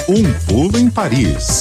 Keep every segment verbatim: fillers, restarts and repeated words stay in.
Um pulo em Paris.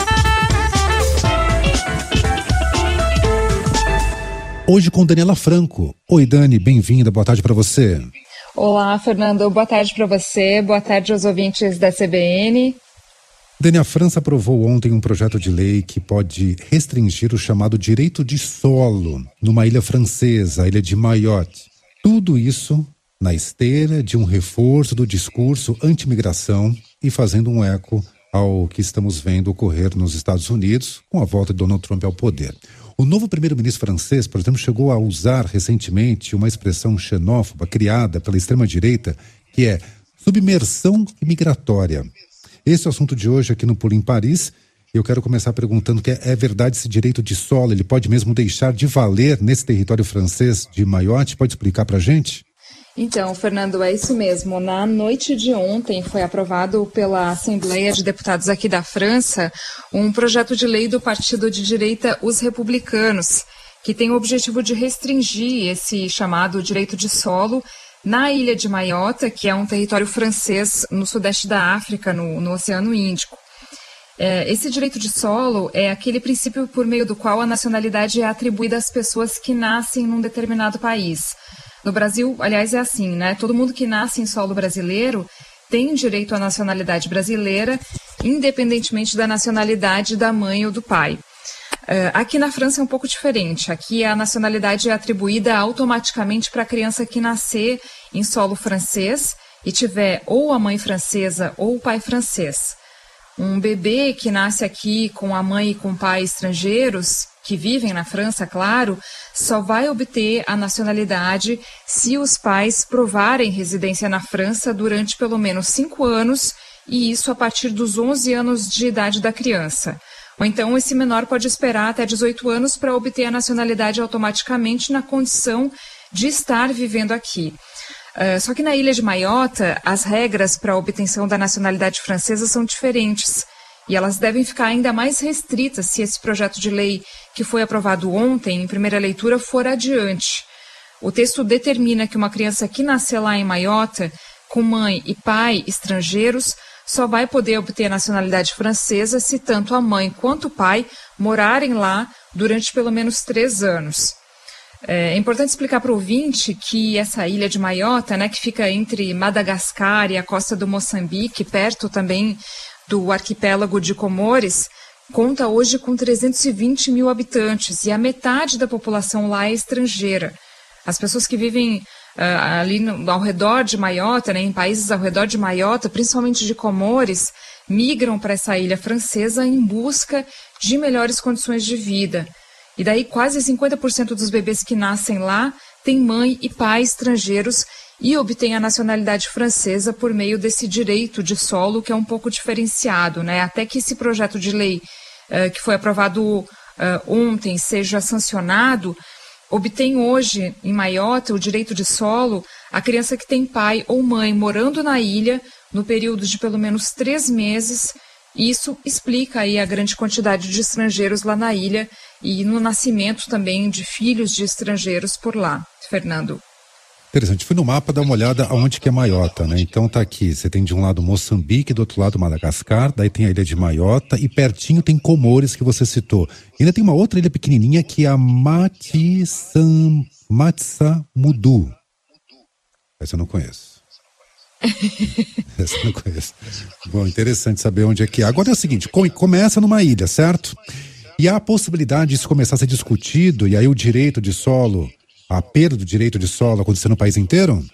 Hoje com Daniela Franco. Oi, Dani, bem-vinda, boa tarde para você. Olá, Fernando, boa tarde para você, boa tarde aos ouvintes da C B N. Dani, a França aprovou ontem um projeto de lei que pode restringir o chamado direito de solo numa ilha francesa, a ilha de Mayotte. Tudo isso na esteira de um reforço do discurso anti-imigração e fazendo um eco ao que estamos vendo ocorrer nos Estados Unidos com a volta de Donald Trump ao poder. O novo primeiro-ministro francês, por exemplo, chegou a usar recentemente uma expressão xenófoba criada pela extrema-direita, que é submersão imigratória. Esse é o assunto de hoje aqui no Pulo em Paris. Eu quero começar perguntando que é, é verdade esse direito de solo, ele pode mesmo deixar de valer nesse território francês de Mayotte? Pode explicar para a gente? Então, Fernando, é isso mesmo. Na noite de ontem foi aprovado pela Assembleia de Deputados aqui da França um projeto de lei do partido de direita Os Republicanos, que tem o objetivo de restringir esse chamado direito de solo na ilha de Mayotte, que é um território francês no sudeste da África, no, no Oceano Índico. É, esse direito de solo é aquele princípio por meio do qual a nacionalidade é atribuída às pessoas que nascem num determinado país. No Brasil, aliás, é assim, né? Todo mundo que nasce em solo brasileiro tem direito à nacionalidade brasileira, independentemente da nacionalidade da mãe ou do pai. Uh, aqui na França é um pouco diferente. Aqui a nacionalidade é atribuída automaticamente para a criança que nascer em solo francês e tiver ou a mãe francesa ou o pai francês. Um bebê que nasce aqui com a mãe e com o pai estrangeiros, que vivem na França, claro, só vai obter a nacionalidade se os pais provarem residência na França durante pelo menos cinco anos, e isso a partir dos onze anos de idade da criança. Ou então esse menor pode esperar até dezoito anos para obter a nacionalidade automaticamente na condição de estar vivendo aqui. Uh, só que na ilha de Mayotte, as regras para a obtenção da nacionalidade francesa são diferentes e elas devem ficar ainda mais restritas se esse projeto de lei que foi aprovado ontem, em primeira leitura, for adiante. O texto determina que uma criança que nascer lá em Mayotte, com mãe e pai estrangeiros, só vai poder obter a nacionalidade francesa se tanto a mãe quanto o pai morarem lá durante pelo menos três anos. É importante explicar para o ouvinte que essa ilha de Mayotte, né, que fica entre Madagascar e a costa do Moçambique, perto também do arquipélago de Comores, conta hoje com trezentos e vinte mil habitantes e a metade da população lá é estrangeira. As pessoas que vivem uh, ali no, ao redor de Mayotte, né, em países ao redor de Mayotte, principalmente de Comores, migram para essa ilha francesa em busca de melhores condições de vida. E daí quase cinquenta por cento dos bebês que nascem lá têm mãe e pai estrangeiros e obtêm a nacionalidade francesa por meio desse direito de solo que é um pouco diferenciado, né? Até que esse projeto de lei uh, que foi aprovado uh, ontem seja sancionado, obtém hoje em Mayotte o direito de solo a criança que tem pai ou mãe morando na ilha no período de pelo menos três meses. E isso explica aí a grande quantidade de estrangeiros lá na ilha e no nascimento também de filhos de estrangeiros por lá. Fernando. Interessante. Fui no mapa dar uma olhada aonde que é Mayotte, né? Então tá aqui, você tem de um lado Moçambique, do outro lado Madagascar, daí tem a ilha de Mayotte e pertinho tem Comores, que você citou. E ainda tem uma outra ilha pequenininha que é a Matissam, Matsamudu. Essa eu não conheço. Essa eu não conheço. Bom, interessante saber onde é que é. Agora é o seguinte, começa numa ilha, certo? E há a possibilidade disso começar a ser discutido e aí o direito de solo, a perda do direito de solo acontecer no país inteiro?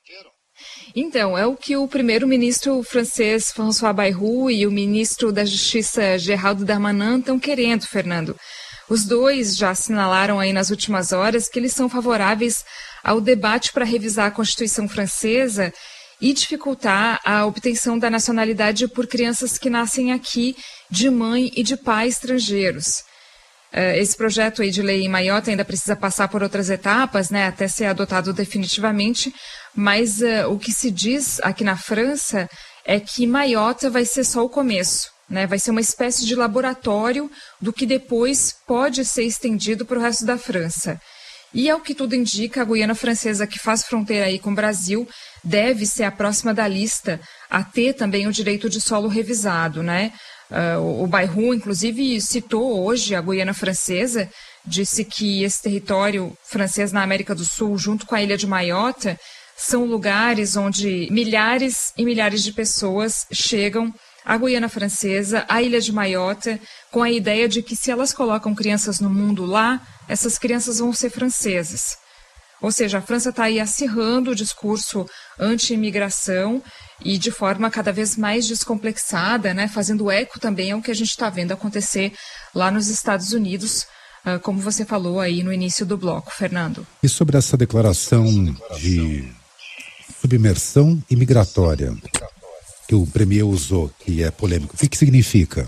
Então, é o que o primeiro-ministro francês François Bayrou e o ministro da Justiça Gérald Darmanin estão querendo, Fernando. Os dois já assinalaram aí nas últimas horas que eles são favoráveis ao debate para revisar a Constituição francesa e dificultar a obtenção da nacionalidade por crianças que nascem aqui de mãe e de pai estrangeiros. Esse projeto aí de lei em Mayotte ainda precisa passar por outras etapas, né, até ser adotado definitivamente, mas uh, o que se diz aqui na França é que Mayotte vai ser só o começo, né, vai ser uma espécie de laboratório do que depois pode ser estendido para o resto da França. E ao que tudo indica, a Guiana Francesa, que faz fronteira aí com o Brasil, deve ser a próxima da lista a ter também o direito de solo revisado, né? Uh, o, o Bayrou, inclusive, citou hoje a Guiana Francesa, disse que esse território francês na América do Sul, junto com a ilha de Maiote, são lugares onde milhares e milhares de pessoas chegam à Guiana Francesa, à ilha de Maiote, com a ideia de que se elas colocam crianças no mundo lá, essas crianças vão ser francesas. Ou seja, a França está aí acirrando o discurso anti-imigração e de forma cada vez mais descomplexada, né, fazendo eco também ao que a gente está vendo acontecer lá nos Estados Unidos, como você falou aí no início do bloco, Fernando. E sobre essa declaração de submersão imigratória que o premier usou, que é polêmico, o que, que significa?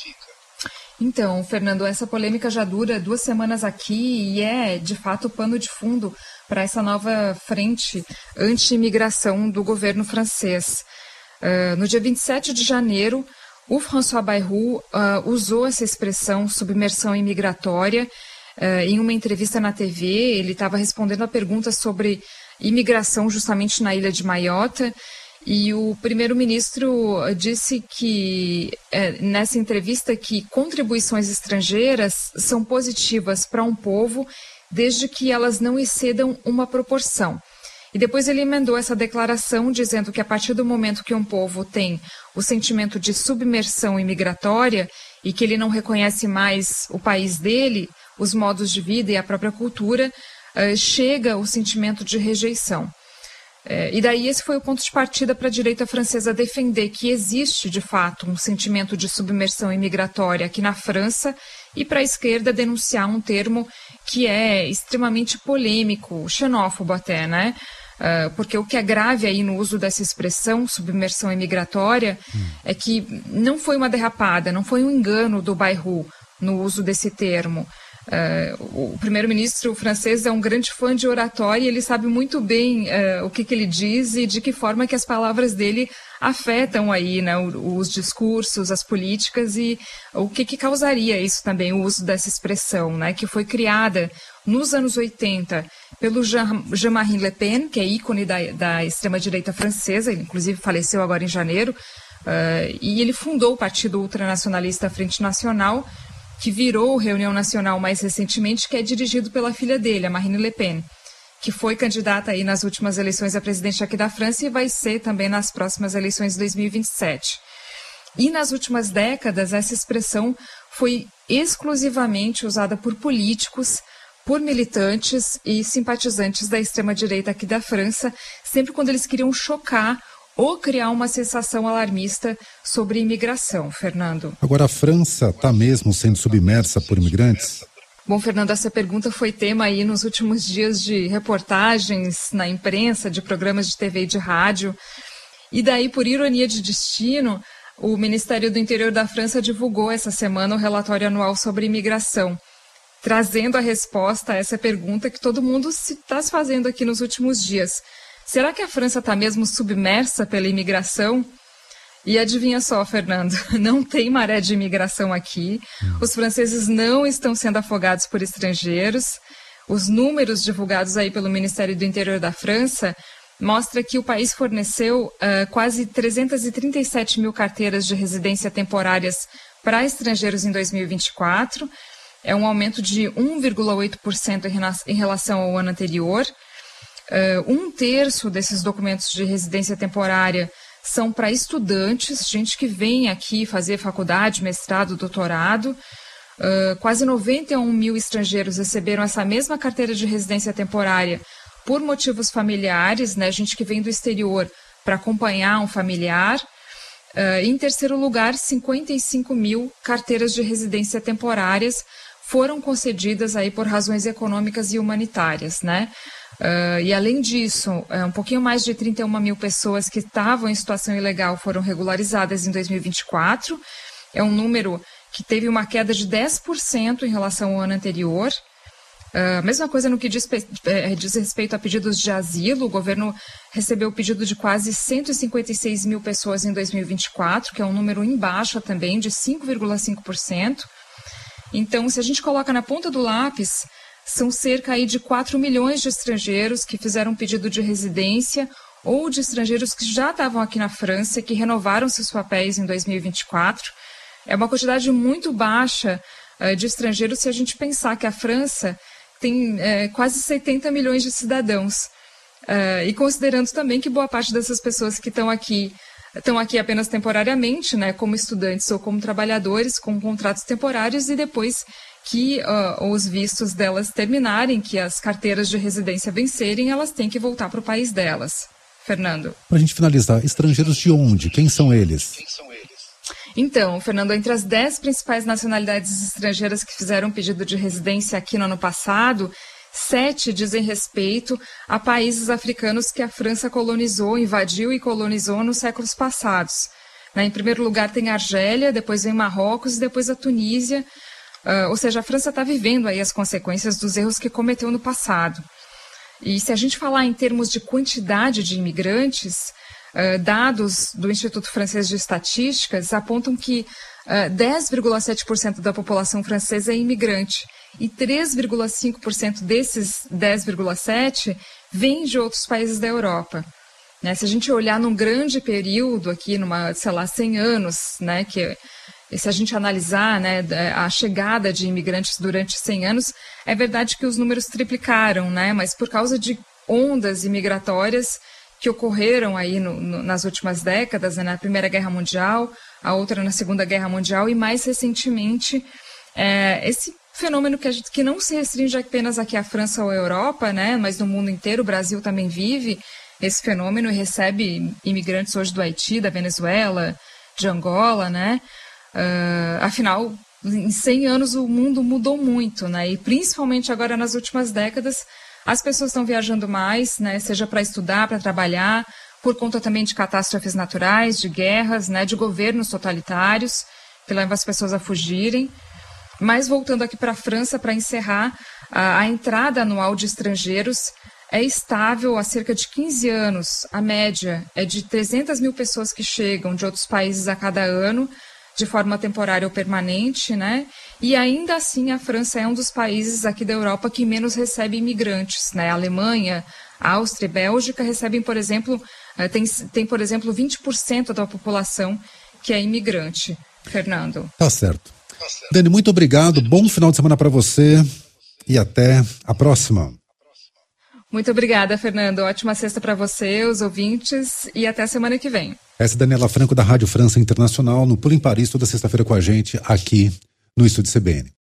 Então, Fernando, essa polêmica já dura duas semanas aqui e é, de fato, pano de fundo para essa nova frente anti-imigração do governo francês. Uh, no dia vinte e sete de janeiro, o François Bayrou uh, usou essa expressão submersão imigratória uh, em uma entrevista na T V. Ele estava respondendo a perguntas sobre imigração justamente na ilha de Maiote. E o primeiro-ministro disse que, é, nessa entrevista, que contribuições estrangeiras são positivas para um povo desde que elas não excedam uma proporção. E depois ele emendou essa declaração dizendo que a partir do momento que um povo tem o sentimento de submersão imigratória e que ele não reconhece mais o país dele, os modos de vida e a própria cultura, uh, chega o sentimento de rejeição. É, e daí esse foi o ponto de partida para a direita francesa defender que existe, de fato, um sentimento de submersão imigratória aqui na França e para a esquerda denunciar um termo que é extremamente polêmico, xenófobo até, né? Uh, porque o que é grave aí no uso dessa expressão, submersão imigratória, hum. é que não foi uma derrapada, não foi um engano do Bayrou no uso desse termo. Uh, o primeiro-ministro francês é um grande fã de oratória e ele sabe muito bem uh, o que, que ele diz e de que forma que as palavras dele afetam aí, né, os discursos, as políticas e o que, que causaria isso também, o uso dessa expressão, né, que foi criada nos anos oitenta pelo Jean-Marie Le Pen, que é ícone da, da extrema-direita francesa, ele inclusive faleceu agora em janeiro, uh, e ele fundou o partido ultranacionalista Frente Nacional, que virou Reunião Nacional mais recentemente, que é dirigido pela filha dele, a Marine Le Pen, que foi candidata aí nas últimas eleições a presidente aqui da França e vai ser também nas próximas eleições de dois mil e vinte e sete. E nas últimas décadas, essa expressão foi exclusivamente usada por políticos, por militantes e simpatizantes da extrema-direita aqui da França, sempre quando eles queriam chocar ou criar uma sensação alarmista sobre imigração, Fernando. Agora, a França está mesmo sendo submersa por imigrantes? Bom, Fernando, essa pergunta foi tema aí nos últimos dias de reportagens na imprensa, de programas de T V e de rádio. E daí, por ironia de destino, o Ministério do Interior da França divulgou essa semana o relatório anual sobre imigração, trazendo a resposta a essa pergunta que todo mundo está se fazendo aqui nos últimos dias. Será que a França está mesmo submersa pela imigração? E adivinha só, Fernando, não tem maré de imigração aqui. Os franceses não estão sendo afogados por estrangeiros. Os números divulgados aí pelo Ministério do Interior da França mostram que o país forneceu uh, quase trezentas e trinta e sete mil carteiras de residência temporárias para estrangeiros em dois mil e vinte e quatro. É um aumento de um vírgula oito por cento em relação ao ano anterior. Uh, um terço desses documentos de residência temporária são para estudantes, gente que vem aqui fazer faculdade, mestrado, doutorado. Uh, quase noventa e um mil estrangeiros receberam essa mesma carteira de residência temporária por motivos familiares, né, gente que vem do exterior para acompanhar um familiar. Uh, em terceiro lugar, cinquenta e cinco mil carteiras de residência temporárias foram concedidas aí por razões econômicas e humanitárias, né? Uh, e além disso, uh, um pouquinho mais de trinta e uma mil pessoas que estavam em situação ilegal foram regularizadas em dois mil e vinte e quatro. É um número que teve uma queda de dez por cento em relação ao ano anterior. Uh, mesma coisa no que diz, eh, diz respeito a pedidos de asilo. O governo recebeu o pedido de quase cento e cinquenta e seis mil pessoas em dois mil e vinte e quatro, que é um número em baixa também, de cinco vírgula cinco por cento. Então, se a gente coloca na ponta do lápis, são cerca aí de quatro milhões de estrangeiros que fizeram pedido de residência ou de estrangeiros que já estavam aqui na França e que renovaram seus papéis em dois mil e vinte e quatro. É uma quantidade muito baixa uh, de estrangeiros se a gente pensar que a França tem uh, quase setenta milhões de cidadãos. Uh, e considerando também que boa parte dessas pessoas que estão aqui estão aqui apenas temporariamente, né, como estudantes ou como trabalhadores com contratos temporários, e depois que uh, os vistos delas terminarem, que as carteiras de residência vencerem, elas têm que voltar para o país delas. Fernando. Para a gente finalizar, estrangeiros de onde? Quem são eles? Quem são eles? Então, Fernando, entre as dez principais nacionalidades estrangeiras que fizeram pedido de residência aqui no ano passado, sete dizem respeito a países africanos que a França colonizou, invadiu e colonizou nos séculos passados. Em primeiro lugar tem a Argélia, depois vem Marrocos e depois a Tunísia. Uh, ou seja, a França está vivendo aí as consequências dos erros que cometeu no passado. E se a gente falar em termos de quantidade de imigrantes, uh, dados do Instituto Francês de Estatísticas apontam que uh, dez vírgula sete por cento da população francesa é imigrante. E três vírgula cinco por cento desses dez vírgula sete por cento vem de outros países da Europa. Né, se a gente olhar num grande período aqui, numa, sei lá, cem anos, né, que, se a gente analisar, né, a chegada de imigrantes durante cem anos, é verdade que os números triplicaram, né, mas por causa de ondas imigratórias que ocorreram aí no, no, nas últimas décadas, né, na Primeira Guerra Mundial, a outra na Segunda Guerra Mundial e mais recentemente é, esse fenômeno que, a gente, que não se restringe apenas aqui à França ou à Europa, né, mas no mundo inteiro. O Brasil também vive esse fenômeno e recebe imigrantes hoje do Haiti, da Venezuela, de Angola, né? Uh, afinal, em cem anos o mundo mudou muito, né? E principalmente agora nas últimas décadas, as pessoas estão viajando mais, né? Seja para estudar, para trabalhar, por conta também de catástrofes naturais, de guerras, né? De governos totalitários, que levam as pessoas a fugirem. Mas voltando aqui para a França, para encerrar, a, a entrada anual de estrangeiros é estável há cerca de quinze anos. A média é de trezentas mil pessoas que chegam de outros países a cada ano, de forma temporária ou permanente, né? E ainda assim a França é um dos países aqui da Europa que menos recebe imigrantes, né? A Alemanha, a Áustria e a Bélgica recebem, por exemplo, tem, tem, por exemplo, vinte por cento da população que é imigrante. Fernando. Tá certo. Dani, muito obrigado, bom final de semana para você e até a próxima. Muito obrigada, Fernando. Ótima sexta para você, os ouvintes, e até a semana que vem. Essa é Daniela Franco, da Rádio França Internacional, no Pulo em Paris, toda sexta-feira com a gente, aqui no Estúdio C B N.